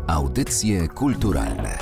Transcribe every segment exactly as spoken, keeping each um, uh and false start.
Audycje kulturalne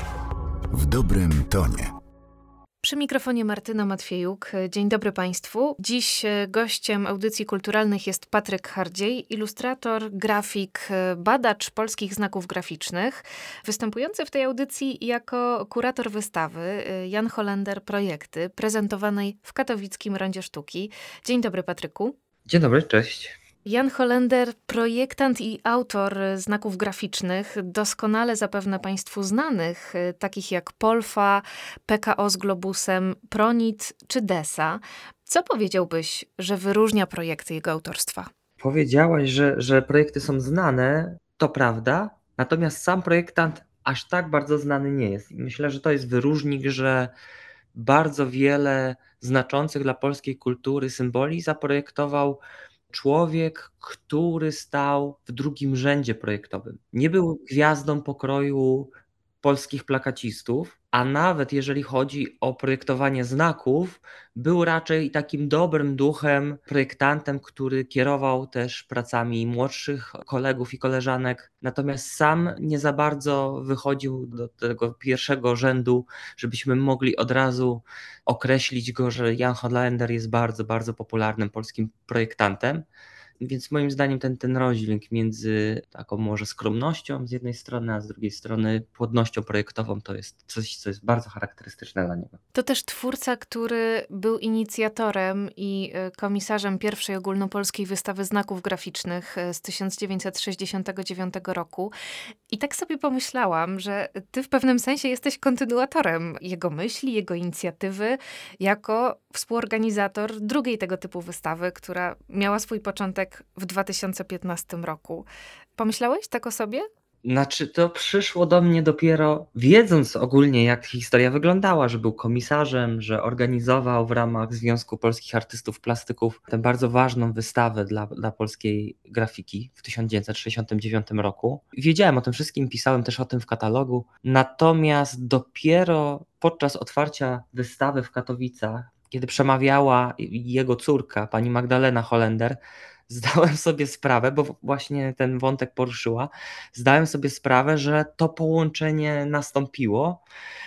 w dobrym tonie. Przy mikrofonie Martyna Matwiejuk. Dzień dobry Państwu. Dziś gościem audycji kulturalnych jest Patryk Hardziej, ilustrator, grafik, badacz polskich znaków graficznych, występujący w tej audycji jako kurator wystawy Jan Holender Projekty, prezentowanej w katowickim Rondzie Sztuki. Dzień dobry Patryku. Dzień dobry, cześć. Jan Holender, projektant i autor znaków graficznych, doskonale zapewne Państwu znanych, takich jak Polfa, P K O z Globusem, Pronit czy Desa. Co powiedziałbyś, że wyróżnia projekty jego autorstwa? Powiedziałaś, że, że projekty są znane, to prawda, natomiast sam projektant aż tak bardzo znany nie jest. I myślę, że to jest wyróżnik, że bardzo wiele znaczących dla polskiej kultury symboli zaprojektował człowiek, który stał w drugim rzędzie projektowym. Nie był gwiazdą pokroju polskich plakacistów, a nawet jeżeli chodzi o projektowanie znaków, był raczej takim dobrym duchem, projektantem, który kierował też pracami młodszych kolegów i koleżanek, natomiast sam nie za bardzo wychodził do tego pierwszego rzędu, żebyśmy mogli od razu określić go, że Jan Holender jest bardzo, bardzo popularnym polskim projektantem. Więc moim zdaniem ten, ten rozdźwięk między taką może skromnością z jednej strony, a z drugiej strony płodnością projektową to jest coś, co jest bardzo charakterystyczne dla niego. To też twórca, który był inicjatorem i komisarzem pierwszej ogólnopolskiej wystawy znaków graficznych z tysiąc dziewięćset sześćdziesiątego dziewiątego roku. I tak sobie pomyślałam, że ty w pewnym sensie jesteś kontynuatorem jego myśli, jego inicjatywy, jako współorganizator drugiej tego typu wystawy, która miała swój początek w dwa tysiące piętnastym roku. Pomyślałeś tak o sobie? Znaczy to przyszło do mnie dopiero wiedząc ogólnie, jak historia wyglądała, że był komisarzem, że organizował w ramach Związku Polskich Artystów Plastyków tę bardzo ważną wystawę dla, dla polskiej grafiki w tysiąc dziewięćset sześćdziesiątym dziewiątym roku. Wiedziałem o tym wszystkim, pisałem też o tym w katalogu, natomiast dopiero podczas otwarcia wystawy w Katowicach, kiedy przemawiała jego córka, pani Magdalena Holender, zdałem sobie sprawę, bo właśnie ten wątek poruszyła, zdałem sobie sprawę, że to połączenie nastąpiło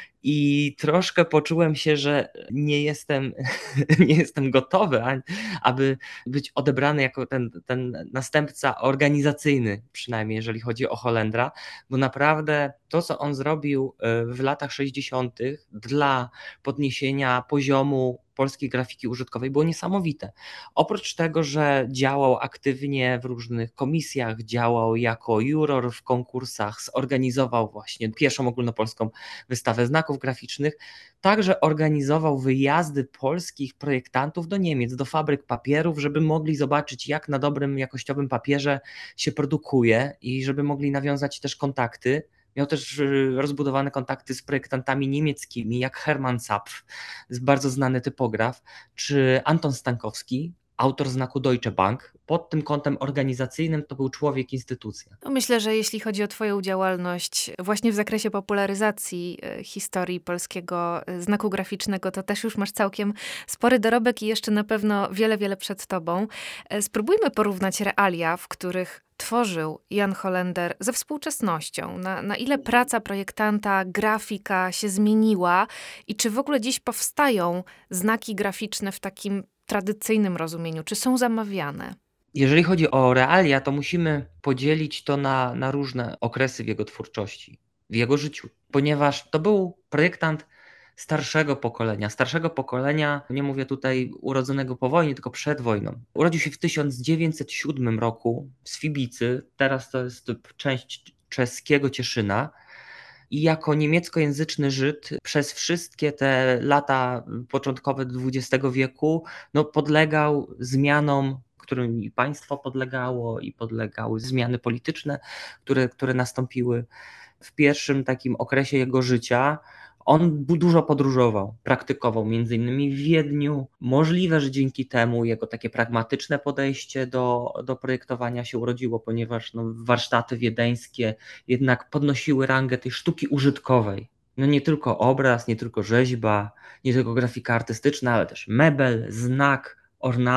i troszkę poczułem się, że nie jestem, nie jestem gotowy, aby być odebrany jako ten, ten następca organizacyjny, przynajmniej jeżeli chodzi o Holendra, bo naprawdę to, co on zrobił w latach sześćdziesiątych dla podniesienia poziomu polskiej grafiki użytkowej było niesamowite. Oprócz tego, że działał aktywnie w różnych komisjach, działał jako juror w konkursach, zorganizował właśnie pierwszą ogólnopolską wystawę znaków graficznych, także organizował wyjazdy polskich projektantów do Niemiec, do fabryk papierów, żeby mogli zobaczyć, jak na dobrym, jakościowym papierze się produkuje i żeby mogli nawiązać też kontakty. Miał też rozbudowane kontakty z projektantami niemieckimi, jak Hermann Zapf, bardzo znany typograf, czy Anton Stankowski, autor znaku Deutsche Bank. Pod tym kątem organizacyjnym to był człowiek, instytucja. No myślę, że jeśli chodzi o twoją działalność właśnie w zakresie popularyzacji historii polskiego znaku graficznego, to też już masz całkiem spory dorobek i jeszcze na pewno wiele, wiele przed tobą. Spróbujmy porównać realia, w których tworzył Jan Holender ze współczesnością. Na, na ile praca projektanta, grafika się zmieniła i czy w ogóle dziś powstają znaki graficzne w takim tradycyjnym rozumieniu? Czy są zamawiane? Jeżeli chodzi o realia, to musimy podzielić to na, na różne okresy w jego twórczości, w jego życiu, ponieważ to był projektant starszego pokolenia. Starszego pokolenia, nie mówię tutaj urodzonego po wojnie, tylko przed wojną. Urodził się w tysiąc dziewięćset siódmym roku w Swibicy, teraz to jest część czeskiego Cieszyna. I jako niemieckojęzyczny Żyd przez wszystkie te lata początkowe dwudziestego wieku no, podlegał zmianom, którym i państwo podlegało, i podlegały zmiany polityczne, które, które nastąpiły w pierwszym takim okresie jego życia. On dużo podróżował, praktykował między innymi w Wiedniu. Możliwe, że dzięki temu jego takie pragmatyczne podejście do, do projektowania się urodziło, ponieważ no, warsztaty wiedeńskie jednak podnosiły rangę tej sztuki użytkowej. No nie tylko obraz, nie tylko rzeźba, nie tylko grafika artystyczna, ale też mebel, znak, ornament.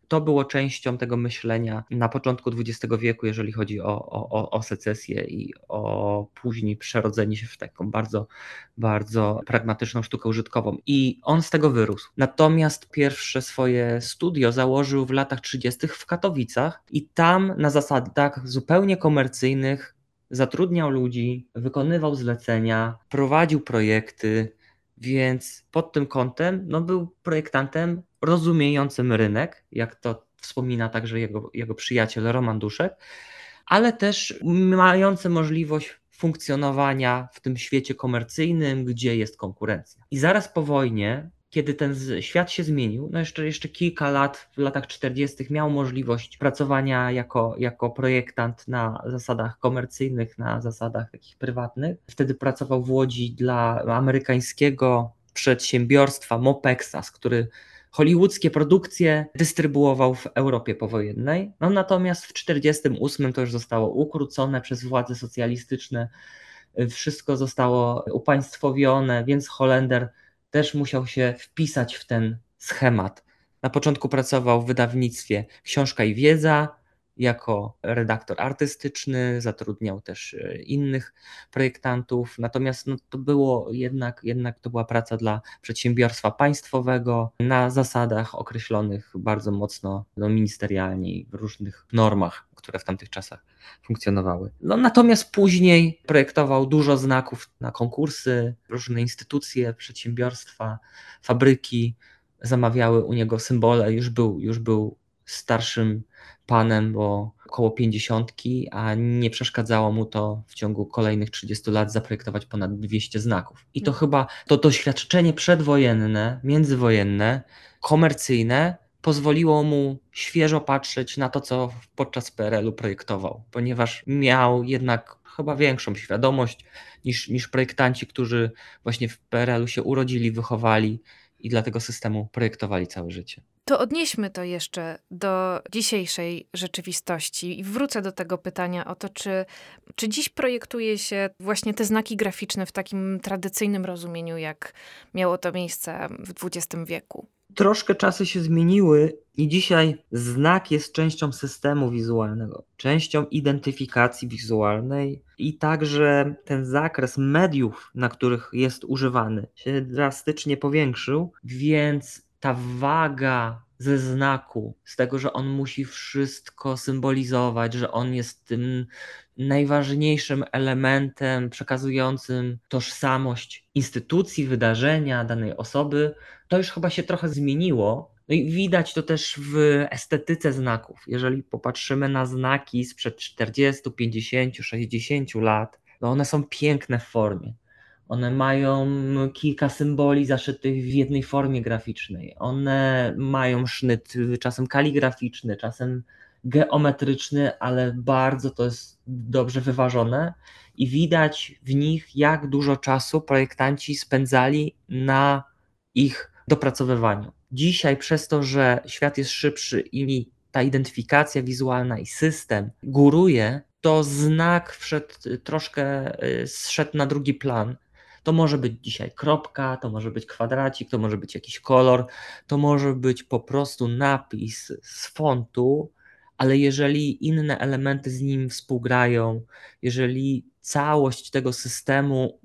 to było częścią tego myślenia na początku dwudziestego wieku, jeżeli chodzi o, o, o secesję i o później przerodzenie się w taką bardzo, bardzo pragmatyczną sztukę użytkową. I on z tego wyrósł. Natomiast pierwsze swoje studio założył w latach trzydziestych w Katowicach i tam na zasadach zupełnie komercyjnych zatrudniał ludzi, wykonywał zlecenia, prowadził projekty, więc pod tym kątem no, był projektantem rozumiejącym rynek, jak to wspomina także jego, jego przyjaciel Roman Duszek, ale też mający możliwość funkcjonowania w tym świecie komercyjnym, gdzie jest konkurencja. I zaraz po wojnie, kiedy ten świat się zmienił, no jeszcze, jeszcze kilka lat, w latach czterdziestych miał możliwość pracowania jako, jako projektant na zasadach komercyjnych, na zasadach takich prywatnych. Wtedy pracował w Łodzi dla amerykańskiego przedsiębiorstwa Mopexas, który hollywoodzkie produkcje dystrybuował w Europie powojennej. No natomiast w czterdziestym ósmym to już zostało ukrócone przez władze socjalistyczne, wszystko zostało upaństwowione, więc Holender też musiał się wpisać w ten schemat. Na początku pracował w wydawnictwie Książka i Wiedza jako redaktor artystyczny, zatrudniał też innych projektantów, natomiast no, to było jednak, jednak to była praca dla przedsiębiorstwa państwowego na zasadach określonych bardzo mocno no, ministerialnie i w różnych normach, które w tamtych czasach funkcjonowały. No, natomiast później projektował dużo znaków na konkursy, różne instytucje, przedsiębiorstwa, fabryki zamawiały u niego symbole, już był, już był starszym panem, bo około pięćdziesiątki, a nie przeszkadzało mu to w ciągu kolejnych trzydziestu lat zaprojektować ponad dwieście znaków. I to chyba to doświadczenie przedwojenne, międzywojenne, komercyjne pozwoliło mu świeżo patrzeć na to, co podczas P R L u projektował, ponieważ miał jednak chyba większą świadomość niż, niż projektanci, którzy właśnie w P R L u się urodzili, wychowali i dla tego systemu projektowali całe życie. To odnieśmy to jeszcze do dzisiejszej rzeczywistości i wrócę do tego pytania o to, czy, czy dziś projektuje się właśnie te znaki graficzne w takim tradycyjnym rozumieniu, jak miało to miejsce w dwudziestym wieku. Troszkę czasy się zmieniły i dzisiaj znak jest częścią systemu wizualnego, częścią identyfikacji wizualnej i także ten zakres mediów, na których jest używany, się drastycznie powiększył, więc ta waga ze znaku, z tego, że on musi wszystko symbolizować, że on jest tym najważniejszym elementem przekazującym tożsamość instytucji, wydarzenia, danej osoby, to już chyba się trochę zmieniło. No i widać to też w estetyce znaków. Jeżeli popatrzymy na znaki sprzed czterdziestu, pięćdziesięciu, sześćdziesięciu lat, no one są piękne w formie. One mają kilka symboli zaszytych w jednej formie graficznej. One mają sznyt czasem kaligraficzny, czasem geometryczny, ale bardzo to jest dobrze wyważone i widać w nich, jak dużo czasu projektanci spędzali na ich dopracowywaniu. Dzisiaj przez to, że świat jest szybszy i ta identyfikacja wizualna i system góruje, to znak wszedł troszkę, zszedł na drugi plan. To może być dzisiaj kropka, to może być kwadracik, to może być jakiś kolor, to może być po prostu napis z fontu, ale jeżeli inne elementy z nim współgrają, jeżeli całość tego systemu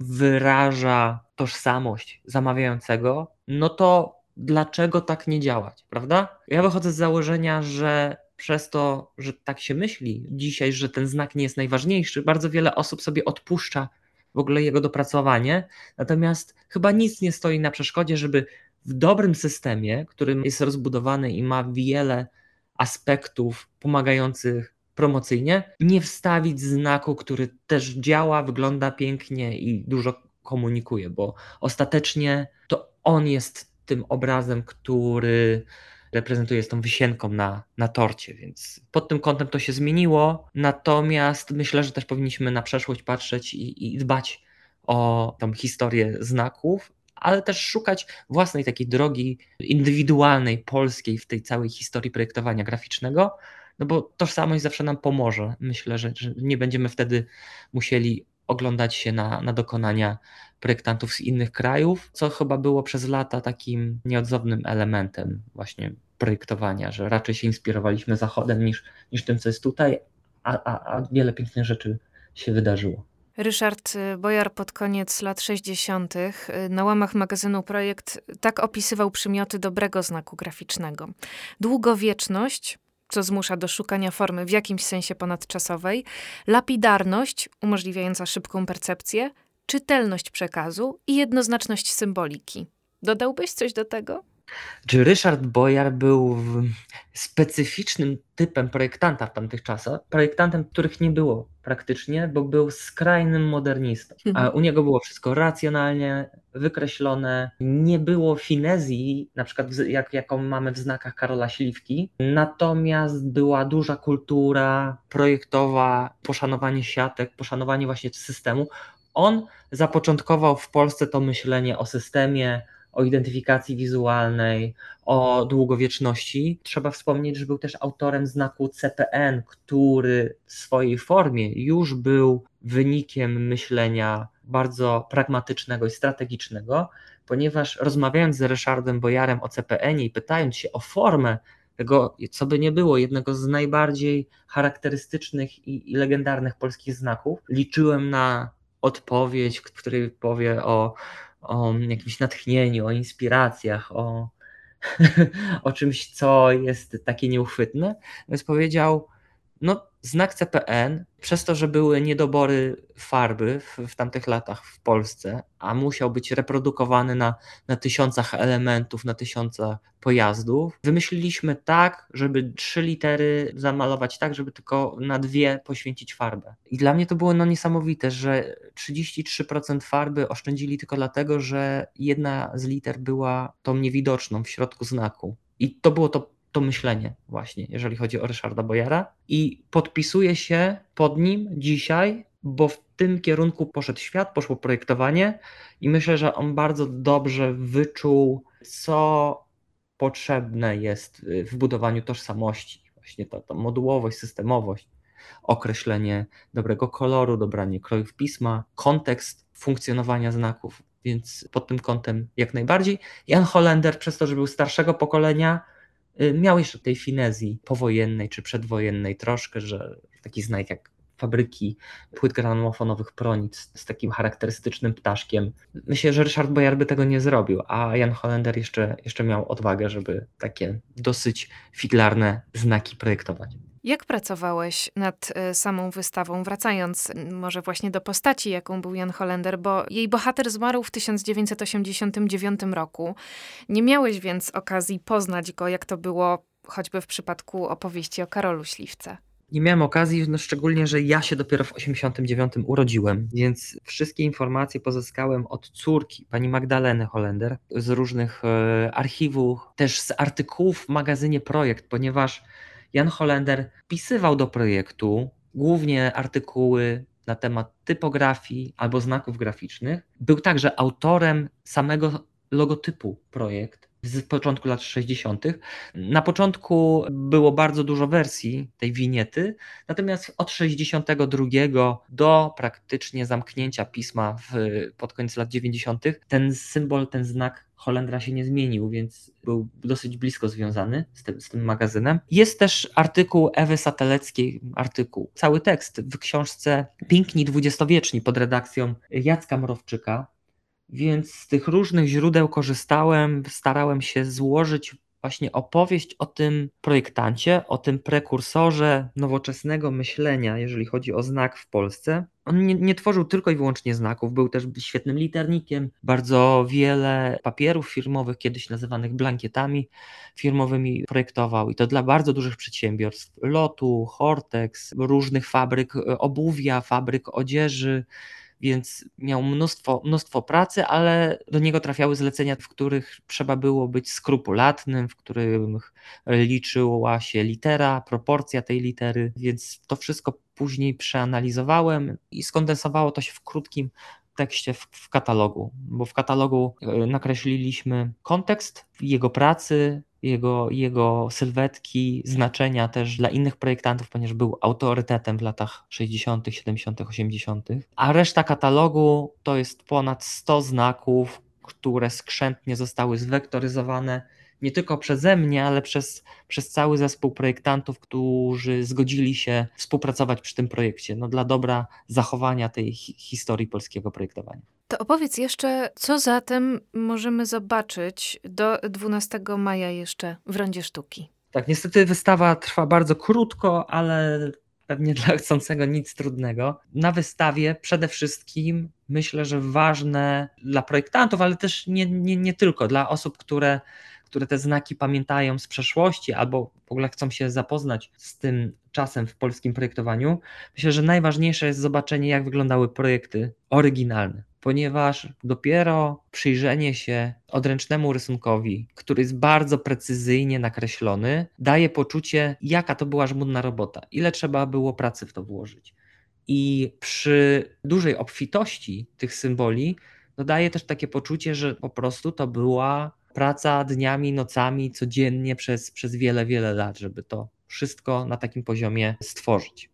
wyraża tożsamość zamawiającego, no to dlaczego tak nie działać, prawda? Ja wychodzę z założenia, że przez to, że tak się myśli dzisiaj, że ten znak nie jest najważniejszy, bardzo wiele osób sobie odpuszcza w ogóle jego dopracowanie, natomiast chyba nic nie stoi na przeszkodzie, żeby w dobrym systemie, którym jest rozbudowany i ma wiele aspektów pomagających promocyjnie, nie wstawić znaku, który też działa, wygląda pięknie i dużo komunikuje, bo ostatecznie to on jest tym obrazem, który reprezentuje z tą wisienką na, na torcie, więc pod tym kątem to się zmieniło, natomiast myślę, że też powinniśmy na przeszłość patrzeć i, i dbać o tą historię znaków, ale też szukać własnej takiej drogi indywidualnej, polskiej w tej całej historii projektowania graficznego, no bo tożsamość zawsze nam pomoże. Myślę, że, że nie będziemy wtedy musieli oglądać się na, na dokonania projektantów z innych krajów, co chyba było przez lata takim nieodzownym elementem właśnie projektowania, że raczej się inspirowaliśmy Zachodem niż, niż tym, co jest tutaj, a, a, a wiele pięknych rzeczy się wydarzyło. Ryszard Bojar pod koniec lat sześćdziesiątych na łamach magazynu Projekt tak opisywał przymioty dobrego znaku graficznego. Długowieczność, co zmusza do szukania formy w jakimś sensie ponadczasowej, lapidarność, umożliwiająca szybką percepcję, czytelność przekazu i jednoznaczność symboliki. Dodałbyś coś do tego? Czy Ryszard Bojar był specyficznym typem projektanta w tamtych czasach, projektantem, których nie było praktycznie, bo był skrajnym modernistą. A u niego było wszystko racjonalnie wykreślone, nie było finezji, na przykład jak, jaką mamy w znakach Karola Śliwki, natomiast była duża kultura projektowa, poszanowanie siatek, poszanowanie właśnie systemu. On zapoczątkował w Polsce to myślenie o systemie, o identyfikacji wizualnej, o długowieczności. Trzeba wspomnieć, że był też autorem znaku C P N, który w swojej formie już był wynikiem myślenia bardzo pragmatycznego i strategicznego, ponieważ rozmawiając z Ryszardem Bojarem o C P N-ie i pytając się o formę tego, co by nie było, jednego z najbardziej charakterystycznych i, i legendarnych polskich znaków, liczyłem na odpowiedź, w której powie o o jakimś natchnieniu, o inspiracjach, o, o czymś, co jest takie nieuchwytne, więc powiedział, no znak C P N, przez to, że były niedobory farby w, w tamtych latach w Polsce, a musiał być reprodukowany na, na tysiącach elementów, na tysiącach pojazdów, wymyśliliśmy tak, żeby trzy litery zamalować tak, żeby tylko na dwie poświęcić farbę. I dla mnie to było no niesamowite, że trzydzieści trzy procent farby oszczędzili tylko dlatego, że jedna z liter była tą niewidoczną w środku znaku. I to było to to myślenie właśnie, jeżeli chodzi o Ryszarda Bojara, i podpisuję się pod nim dzisiaj, bo w tym kierunku poszedł świat, poszło projektowanie i myślę, że on bardzo dobrze wyczuł, co potrzebne jest w budowaniu tożsamości, właśnie ta, ta modułowość, systemowość, określenie dobrego koloru, dobranie krojów pisma, kontekst funkcjonowania znaków, więc pod tym kątem jak najbardziej. Jan Hollaender, przez to, że był starszego pokolenia, miał jeszcze tej finezji powojennej czy przedwojennej troszkę, że taki znak jak fabryki płyt gramofonowych Pronic z takim charakterystycznym ptaszkiem. Myślę, że Ryszard Bojar by tego nie zrobił, a Jan Hollaender jeszcze, jeszcze miał odwagę, żeby takie dosyć figlarne znaki projektować. Jak pracowałeś nad samą wystawą, wracając może właśnie do postaci, jaką był Jan Hollaender, bo jej bohater zmarł w tysiąc dziewięćset osiemdziesiątym dziewiątym roku. Nie miałeś więc okazji poznać go, jak to było choćby w przypadku opowieści o Karolu Śliwce. Nie miałem okazji, no szczególnie, że ja się dopiero w osiemdziesiątym dziewiątym urodziłem, więc wszystkie informacje pozyskałem od córki, pani Magdaleny Hollaender, z różnych e, archiwów, też z artykułów w magazynie Projekt, ponieważ Jan Hollaender pisywał do projektu głównie artykuły na temat typografii albo znaków graficznych. Był także autorem samego logotypu Projekt z początku lat sześćdziesiątych. Na początku było bardzo dużo wersji tej winiety, natomiast od sześćdziesiątego drugiego do praktycznie zamknięcia pisma w, pod koniec lat dziewięćdziesiątych ten symbol, ten znak Hollendera się nie zmienił, więc był dosyć blisko związany z tym, z tym magazynem. Jest też artykuł Ewy Sateleckiej, artykuł, cały tekst w książce Piękni dwudziestowieczni pod redakcją Jacka Mrowczyka, więc z tych różnych źródeł korzystałem, starałem się złożyć właśnie opowieść o tym projektancie, o tym prekursorze nowoczesnego myślenia, jeżeli chodzi o znak w Polsce. On nie, nie tworzył tylko i wyłącznie znaków, był też świetnym liternikiem, bardzo wiele papierów firmowych, kiedyś nazywanych blankietami firmowymi, projektował i to dla bardzo dużych przedsiębiorstw, Lotu, Hortex, różnych fabryk obuwia, fabryk odzieży, więc miał mnóstwo, mnóstwo pracy, ale do niego trafiały zlecenia, w których trzeba było być skrupulatnym, w których liczyła się litera, proporcja tej litery, więc to wszystko później przeanalizowałem i skondensowało to się w krótkim tekście w, w katalogu, bo w katalogu nakreśliliśmy kontekst jego pracy, jego, jego sylwetki, znaczenia też dla innych projektantów, ponieważ był autorytetem w latach sześćdziesiątych, siedemdziesiątych, osiemdziesiątych. A reszta katalogu to jest ponad sto znaków, które skrzętnie zostały zwektoryzowane. nie tylko przeze mnie, ale przez, przez cały zespół projektantów, którzy zgodzili się współpracować przy tym projekcie, no dla dobra zachowania tej hi- historii polskiego projektowania. To opowiedz jeszcze, co zatem możemy zobaczyć do dwunastego maja jeszcze w Rondzie Sztuki. Tak, niestety wystawa trwa bardzo krótko, ale pewnie dla chcącego nic trudnego. Na wystawie przede wszystkim myślę, że ważne dla projektantów, ale też nie, nie, nie tylko, dla osób, które, które te znaki pamiętają z przeszłości albo w ogóle chcą się zapoznać z tym czasem w polskim projektowaniu. Myślę, że najważniejsze jest zobaczenie, jak wyglądały projekty oryginalne, ponieważ dopiero przyjrzenie się odręcznemu rysunkowi, który jest bardzo precyzyjnie nakreślony, daje poczucie, jaka to była żmudna robota, ile trzeba było pracy w to włożyć. I przy dużej obfitości tych symboli, no daje też takie poczucie, że po prostu to była praca dniami, nocami, codziennie przez, przez wiele, wiele lat, żeby to wszystko na takim poziomie stworzyć.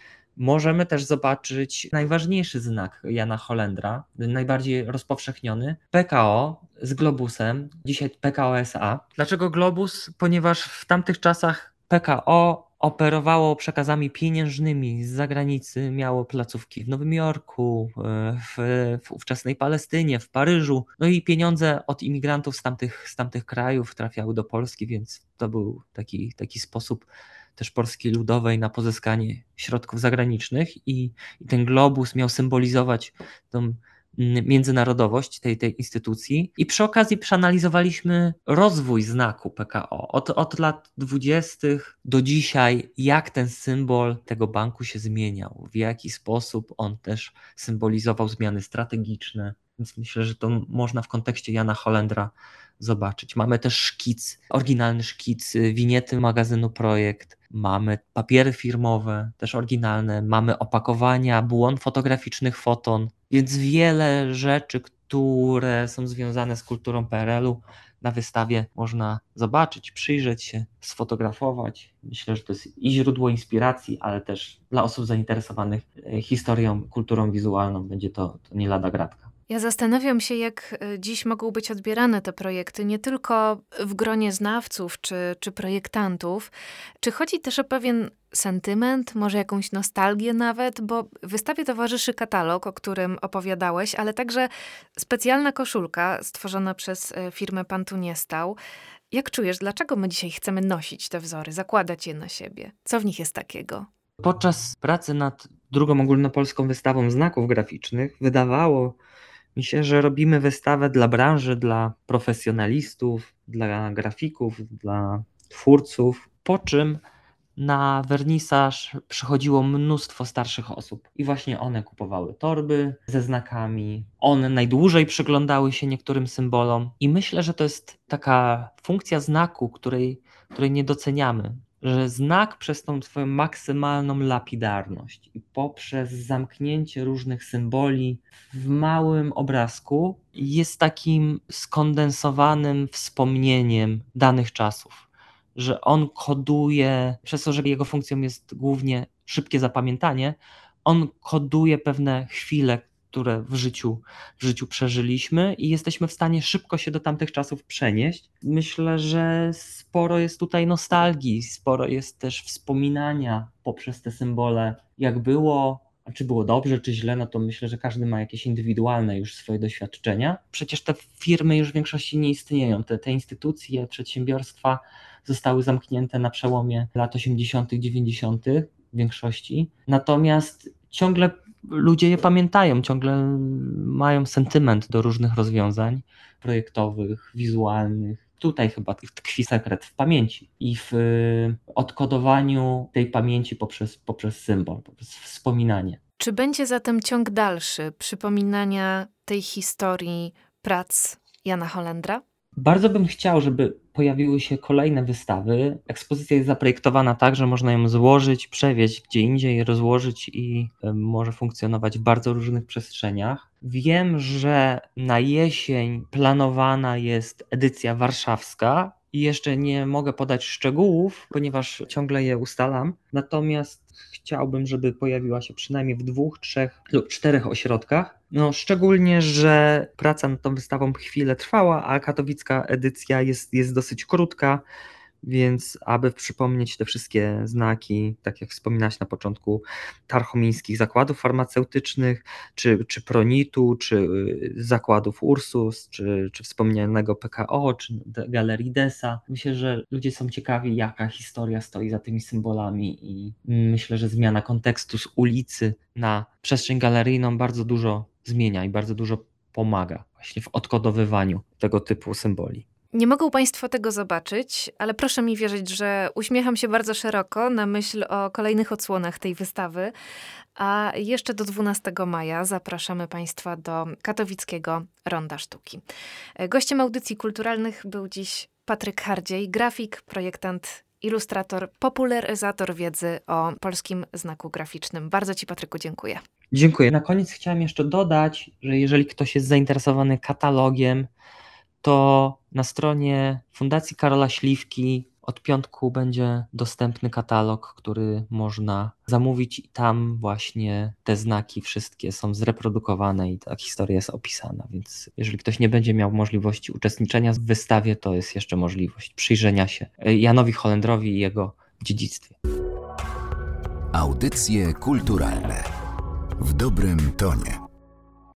Możemy też zobaczyć najważniejszy znak Jana Holendra, najbardziej rozpowszechniony, P K O z globusem, dzisiaj P K O S A. Dlaczego globus? Ponieważ w tamtych czasach P K O operowało przekazami pieniężnymi z zagranicy, miało placówki w Nowym Jorku, w, w ówczesnej Palestynie, w Paryżu, no i pieniądze od imigrantów z tamtych, z tamtych krajów trafiały do Polski, więc to był taki, taki sposób też Polski Ludowej na pozyskanie środków zagranicznych i, i ten globus miał symbolizować tą międzynarodowość tej, tej instytucji. I przy okazji przeanalizowaliśmy rozwój znaku P K O od, od lat dwudziestych do dzisiaj, jak ten symbol tego banku się zmieniał, w jaki sposób on też symbolizował zmiany strategiczne. Więc myślę, że to można w kontekście Jana Holendra zobaczyć. Mamy też szkic, oryginalny szkic winiety magazynu Projekt, mamy papiery firmowe, też oryginalne, mamy opakowania błon fotograficznych Foton, więc wiele rzeczy, które są związane z kulturą P R L-u na wystawie można zobaczyć, przyjrzeć się, sfotografować. Myślę, że to jest i źródło inspiracji, ale też dla osób zainteresowanych historią, kulturą wizualną będzie to, to nie lada gratka. Ja zastanawiam się, jak dziś mogą być odbierane te projekty, nie tylko w gronie znawców czy, czy projektantów. Czy chodzi też o pewien sentyment, może jakąś nostalgię nawet, bo wystawie towarzyszy katalog, o którym opowiadałeś, ale także specjalna koszulka stworzona przez firmę Pan tu nie stał. Jak czujesz, dlaczego my dzisiaj chcemy nosić te wzory, zakładać je na siebie? Co w nich jest takiego? Podczas pracy nad drugą ogólnopolską wystawą znaków graficznych wydawało mi się, że robimy wystawę dla branży, dla profesjonalistów, dla grafików, dla twórców, po czym na wernisaż przychodziło mnóstwo starszych osób i właśnie one kupowały torby ze znakami, one najdłużej przyglądały się niektórym symbolom i myślę, że to jest taka funkcja znaku, której, której nie doceniamy, że znak przez tą swoją maksymalną lapidarność i poprzez zamknięcie różnych symboli w małym obrazku jest takim skondensowanym wspomnieniem danych czasów, że on koduje, przez to, że jego funkcją jest głównie szybkie zapamiętanie, on koduje pewne chwile, które w życiu, w życiu przeżyliśmy i jesteśmy w stanie szybko się do tamtych czasów przenieść. Myślę, że sporo jest tutaj nostalgii, sporo jest też wspominania poprzez te symbole, jak było, a czy było dobrze, czy źle, no to myślę, że każdy ma jakieś indywidualne już swoje doświadczenia. Przecież te firmy już w większości nie istnieją, te, te instytucje, przedsiębiorstwa zostały zamknięte na przełomie lat osiemdziesiątych, dziewięćdziesiątych w większości, natomiast ciągle ludzie je pamiętają, ciągle mają sentyment do różnych rozwiązań projektowych, wizualnych. Tutaj chyba tkwi sekret w pamięci i w odkodowaniu tej pamięci poprzez, poprzez symbol, poprzez wspominanie. Czy będzie zatem ciąg dalszy przypominania tej historii prac Jana Holendra? Bardzo bym chciał, żeby pojawiły się kolejne wystawy. Ekspozycja jest zaprojektowana tak, że można ją złożyć, przewieźć gdzie indziej, rozłożyć i może funkcjonować w bardzo różnych przestrzeniach. Wiem, że na jesień planowana jest edycja warszawska i jeszcze nie mogę podać szczegółów, ponieważ ciągle je ustalam. Natomiast chciałbym, żeby pojawiła się przynajmniej w dwóch, trzech lub czterech ośrodkach. No, szczególnie, że praca nad tą wystawą chwilę trwała, a katowicka edycja jest, jest dosyć krótka, więc aby przypomnieć te wszystkie znaki, tak jak wspominałaś na początku, tarchomińskich zakładów farmaceutycznych, czy, czy Pronitu, czy zakładów Ursus, czy, czy wspomnianego P K O, czy Galerii Dessa. Myślę, że ludzie są ciekawi, jaka historia stoi za tymi symbolami i myślę, że zmiana kontekstu z ulicy na przestrzeń galeryjną bardzo dużo zmienia i bardzo dużo pomaga właśnie w odkodowywaniu tego typu symboli. Nie mogą Państwo tego zobaczyć, ale proszę mi wierzyć, że uśmiecham się bardzo szeroko na myśl o kolejnych odsłonach tej wystawy, a jeszcze do dwunastego maja zapraszamy Państwa do katowickiego Ronda Sztuki. Gościem audycji kulturalnych był dziś Patryk Hardziej, grafik, projektant, ilustrator, popularyzator wiedzy o polskim znaku graficznym. Bardzo Ci, Patryku, dziękuję. Dziękuję. Na koniec chciałem jeszcze dodać, że jeżeli ktoś jest zainteresowany katalogiem, to na stronie Fundacji Karola Śliwki od piątku będzie dostępny katalog, który można zamówić i tam właśnie te znaki wszystkie są zreprodukowane i ta historia jest opisana, więc jeżeli ktoś nie będzie miał możliwości uczestniczenia w wystawie, to jest jeszcze możliwość przyjrzenia się Janowi Holendrowi i jego dziedzictwie. Audycje kulturalne w dobrym tonie.